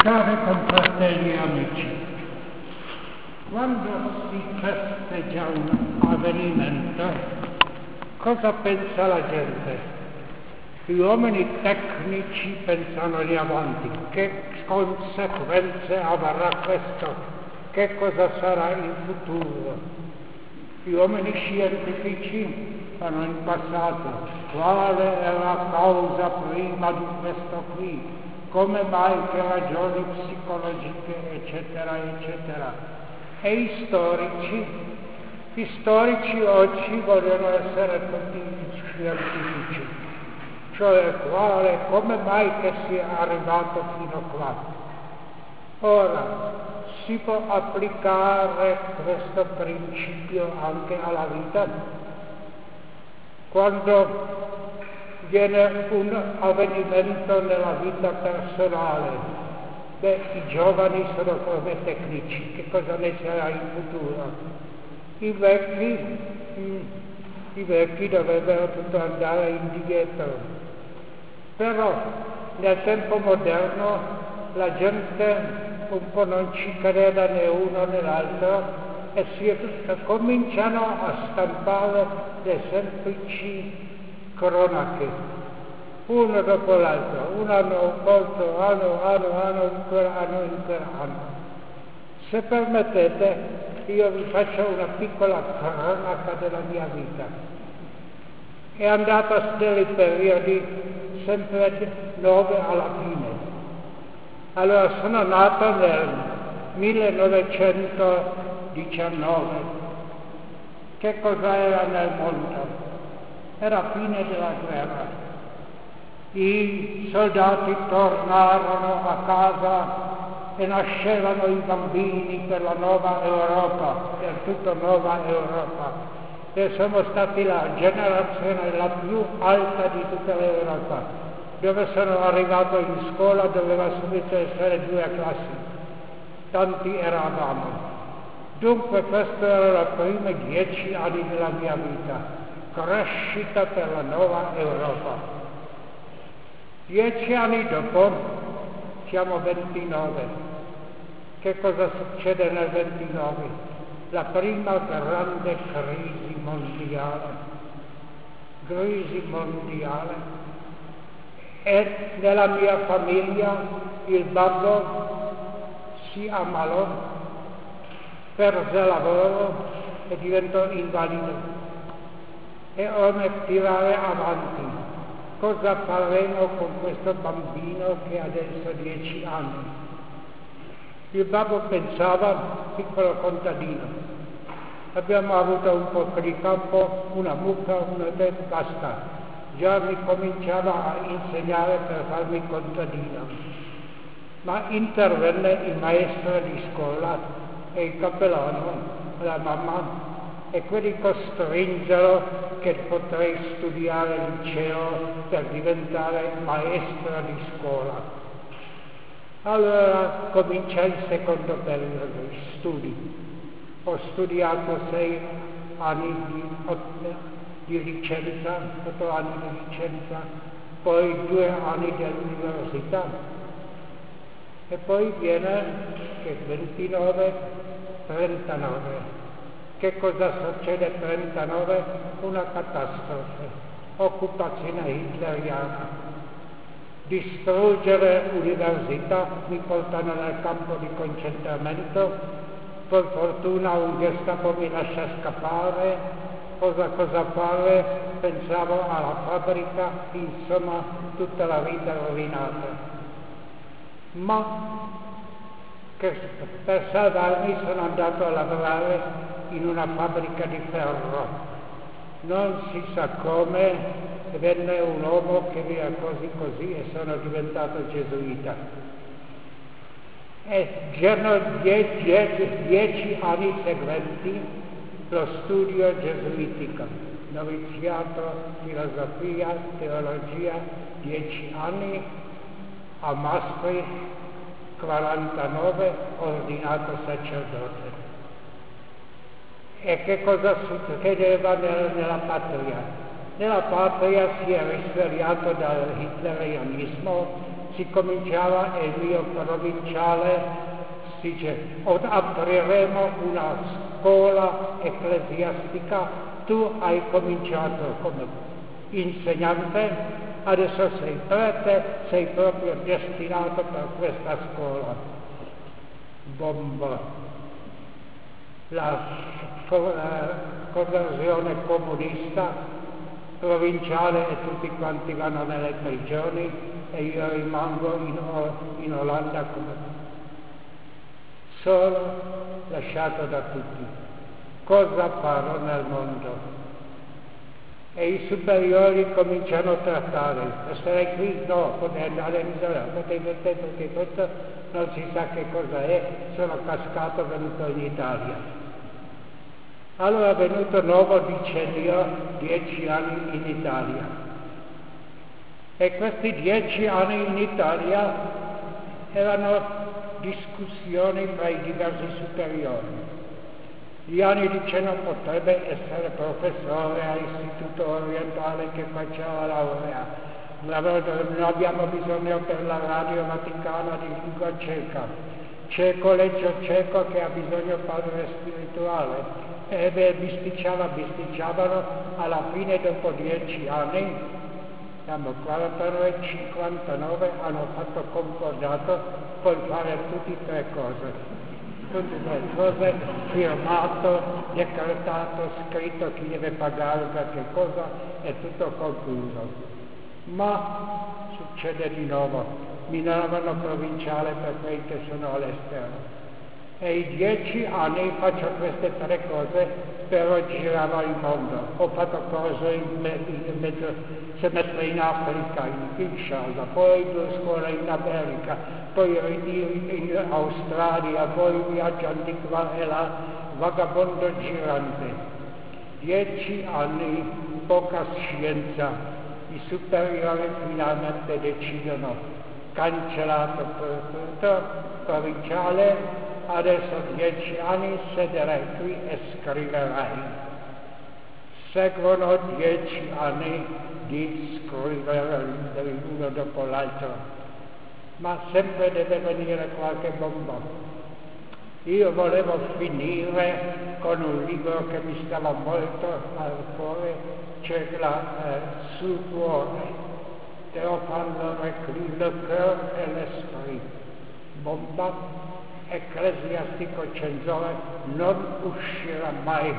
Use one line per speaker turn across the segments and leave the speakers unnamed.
Cari confratelli e amici, quando si festeggia un avvenimento, cosa pensa la gente? Gli uomini tecnici pensano in avanti, che conseguenze avrà questo, che cosa sarà in futuro. Gli uomini scientifici vanno in passato, quale è la causa prima di questo qui, come mai, che ragioni psicologiche, eccetera, eccetera. E gli storici oggi vogliono essere tutti scientifici, cioè come mai che sia arrivato fino qua. Ora, si può applicare questo principio anche alla vita? Quando viene un avvenimento nella vita personale, i giovani sono come tecnici, che cosa ne sarà in futuro? I vecchi dovrebbero tutto andare indietro. Però nel tempo moderno la gente un po' non ci crede né uno né l'altro e cominciano a stampare le semplici cronache, uno dopo l'altro, un anno ancora anno. Se permettete, io vi faccio una piccola cronaca della mia vita. È andata nei periodi sempre 9 alla fine. Allora sono nato nel 1919. Che cosa era nel mondo? Era fine della guerra. I soldati tornarono a casa e nascevano i bambini per la nuova Europa, per tutta nuova Europa. E siamo stati la generazione la più alta di tutta l'Europa. Dove sono arrivato in scuola doveva subito essere 2 classi. Tanti eravamo. Dunque questi erano i primi 10 anni della mia vita. Crescita per la nuova Europa. 10 anni dopo siamo 29. Che cosa succede nel 29? La prima grande crisi mondiale. E nella mia famiglia il babbo si ammalò, perse lavoro e diventò invalido. E ora tirare avanti. Cosa faremo con questo bambino che adesso ha 10 anni? Il babbo pensava, piccolo contadino, abbiamo avuto un po' di campo, una mucca, una testa, basta. Già mi cominciava a insegnare per farmi contadino. Ma intervenne il maestro di scuola e il cappellano, la mamma, e quelli costrinsero che potrei studiare al liceo per diventare maestro di scuola. Allora cominciai il secondo periodo di studi. Ho studiato 6 anni di licenza, 8 anni di licenza, poi 2 anni dell'università. E poi viene che 29, 39. Che cosa succede nel 39? Una catastrofe, occupazione hitleriana, distruggere l'università, mi portano nel campo di concentramento, per fortuna un Gestapo mi lascia scappare, cosa fare? Pensavo alla fabbrica, insomma tutta la vita rovinata. Ma per salvarmi sono andato a lavorare in una fabbrica di ferro. Non si sa come, venne un uomo che mi ha così e sono diventato gesuita. E c'erano 10 anni seguenti lo studio gesuitico, noviziato, filosofia, teologia, 10 anni, a Maastricht, 49, ordinato sacerdote. E che cosa succedeva nella patria? Nella patria si è risvegliato dal hitlerianismo si cominciava il mio provinciale, si dice, apriremo una scuola ecclesiastica, tu hai cominciato come insegnante, adesso sei prete, sei proprio destinato per questa scuola. Bomba. La conversione comunista, provinciale, e tutti quanti vanno nelle prigioni e io rimango in Olanda come solo, lasciato da tutti. Cosa farò nel mondo? E i superiori cominciano a trattare, essere qui, no, potete andare in Israele, potete tutto, non si sa che cosa è, sono cascato, venuto in Italia. Allora è venuto un nuovo decennio, 10 anni in Italia. E questi 10 anni in Italia erano discussioni tra i diversi superiori. Gli anni dicevano potrebbe essere professore all'Istituto Orientale che faceva laurea. Non abbiamo bisogno per la Radio Vaticana di lingua ceca. C'è collegio ceco che ha bisogno di padre spirituale. E bisticciavano, alla fine dopo 10 anni, siamo 49, 59, hanno fatto concordato per fare tutte e tre cose. Tutte le cose, firmato, decretato, scritto chi deve pagare per che cosa, è tutto concluso. Ma succede di nuovo, mi davano provinciale per quelli che sono all'estero. E i 10 anni faccio queste tre cose, però giravo il mondo. Ho fatto cose in mezzo semestre in Africa, in Kinshasa, poi 2 scuole in America, poi in Australia, poi viaggiando di qua e là, vagabondo girante. 10 anni, poca scienza. I superiori finalmente decidono, cancellato per tutto, provinciale, adesso 10 anni sederai qui e scriverai. Seguono 10 anni di scrivere l'uno dopo l'altro, ma sempre deve venire qualche bomba. Io volevo finire con un libro che mi stava molto al cuore, cioè sul cuore. Devo farlo le cœur e l'esprit. Bomba. Ecclesiastico censore non uscirà mai.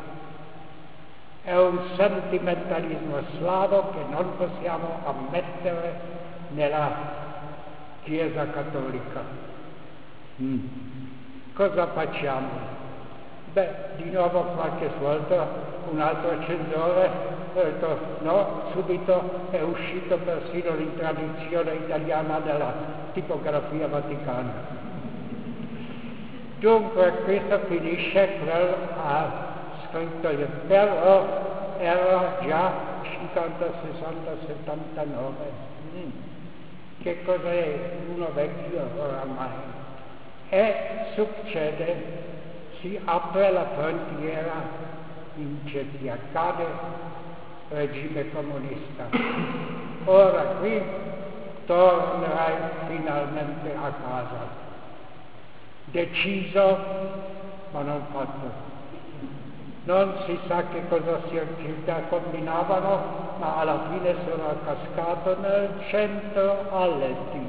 È un sentimentalismo slavo che non possiamo ammettere nella Chiesa cattolica. Cosa facciamo? Beh, di nuovo qualche volta un altro censore ha detto no, subito è uscito persino l'intradizione italiana della tipografia vaticana. Dunque questo finisce, quello ha scritto io, però era già 50, 60, 79. Che cos'è? Uno vecchio oramai. E succede, si apre la frontiera in Cecchia, cade regime comunista. Ora qui tornerai finalmente a casa. Deciso, ma non fatto. Non si sa che cosa si combinavano, ma alla fine sono cascato nel centro a letti.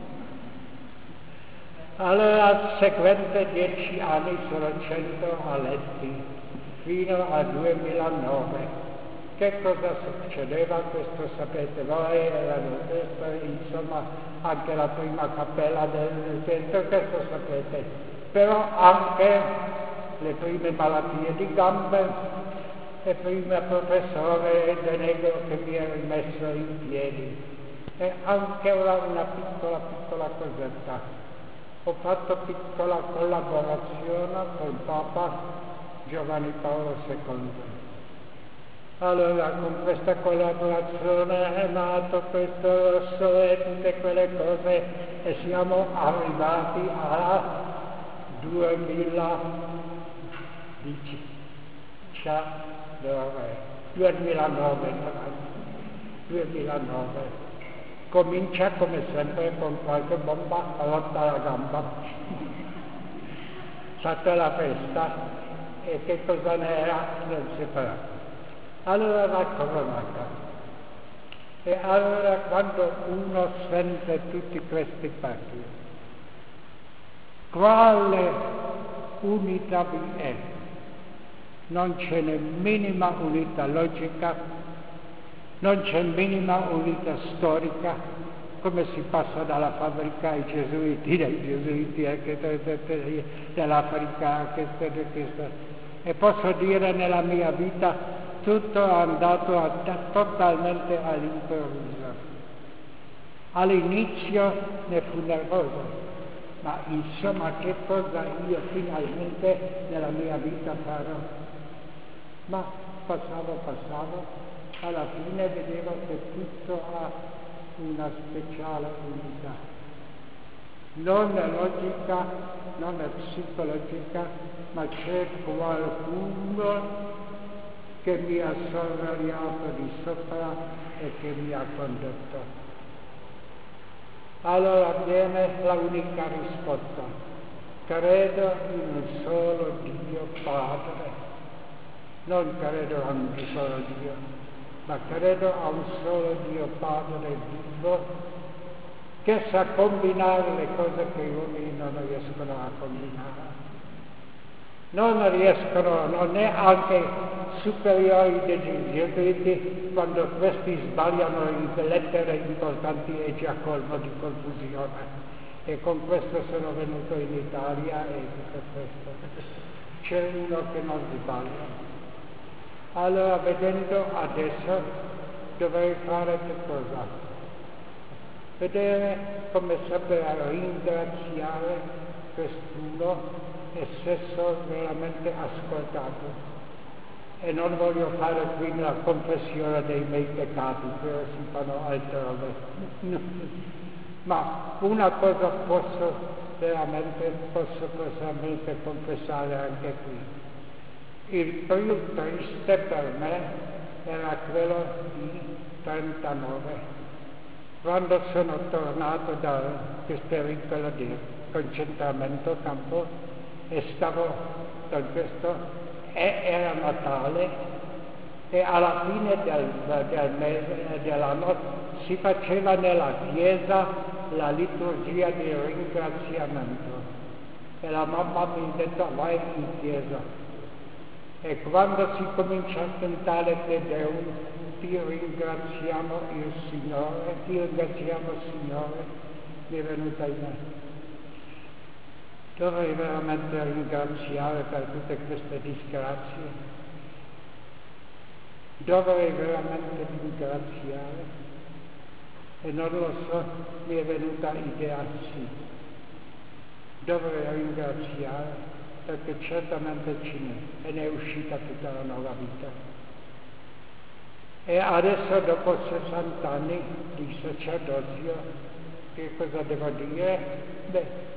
Allora, seguente 10 anni sono 100 a letti, fino al 2009. Che cosa succedeva? Questo sapete voi, insomma, anche la prima cappella del centro, questo sapete. Però anche le prime malattie di gambe, le prime professore De Negro che mi ha rimesso in piedi. E anche una piccola cosetta. Ho fatto piccola collaborazione col Papa Giovanni Paolo II. Allora, con questa collaborazione è nato questo rosso e tutte quelle cose e siamo arrivati a 2009. Comincia come sempre con qualche bomba rotta la gamba sotto la festa, e che cosa ne era non si farà. Allora la cronaca. E allora quando uno sente tutti questi parti, quale unità vi è? Non c'è né minima unità logica, non c'è minima unità storica, come si passa dalla fabbrica ai gesuiti, dai gesuiti dell'Africa, e posso dire nella mia vita tutto è andato totalmente all'improvviso. All'inizio ne fu nervoso, ma insomma che cosa io finalmente nella mia vita farò? Ma passavo, alla fine vedevo che tutto ha una speciale unità. Non è logica, non è psicologica, ma c'è qualcuno che mi ha sorvegliato di sopra e che mi ha condotto. Allora viene l'unica risposta. Credo in un solo Dio Padre. Non credo a un solo Dio, ma credo a un solo Dio Padre vivo, che sa combinare le cose che gli uomini non riescono a combinare. Non riescono, non è anche superiori degli gesuiti, quando questi sbagliano le lettere importanti è già colmo di confusione. E con questo sono venuto in Italia e tutto questo. C'è uno che non sbaglia. Allora, vedendo adesso, dovrei fare che cosa? Vedere come saper ringraziare quest'uno e stesso veramente ascoltato. E non voglio fare qui la confessione dei miei peccati, che si fanno altrove. Ma una cosa posso veramente confessare anche qui. Il più triste per me era quello di 39, quando sono tornato da questo pericolo di concentramento campo e stavo con questo, e era Natale, e alla fine del mese dell'anno si faceva nella chiesa la liturgia di ringraziamento, e la mamma mi ha detto vai in chiesa. E quando si comincia a cantare Te Deum, ti ringraziamo il Signore, mi è venuta in me. Dovrei veramente ringraziare per tutte queste disgrazie. Dovrei veramente ringraziare. E non lo so, mi è venuta idea sì. Dovrei ringraziare, perché certamente ce n'è, e ne è uscita tutta la nuova vita. E adesso, dopo 60 anni di sacerdozio, che cosa devo dire? Beh,